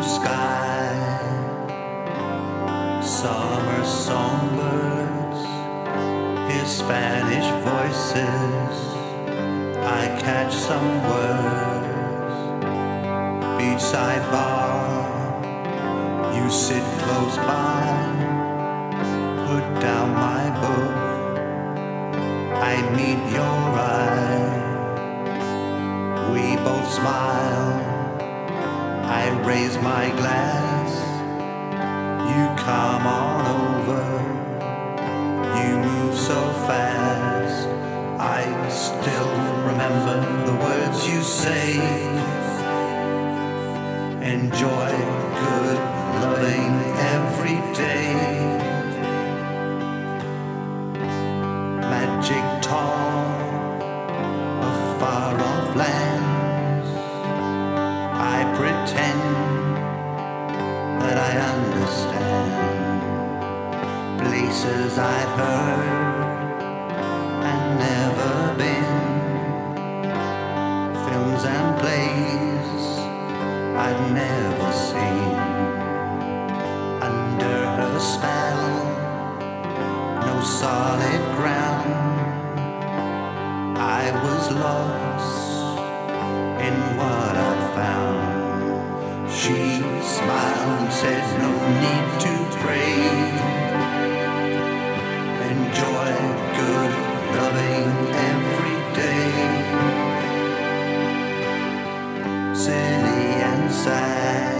sky, summer songbirds, hear Spanish voices, I catch some words. Beachside bar, you sit close by, put down my book, I meet your eye, we both smile, I raise my glass, you come on over, you move so fast, I still remember the words you say. Enjoy good loving every day. Magic talk of far off lands, I pretend that I understand places I'd heard and never been, films and plays I'd never seen. Under her spell, no solid ground, I was lost in what I'd found. She smiled and said, no need to pray. Enjoy good loving every day. Silly and sad,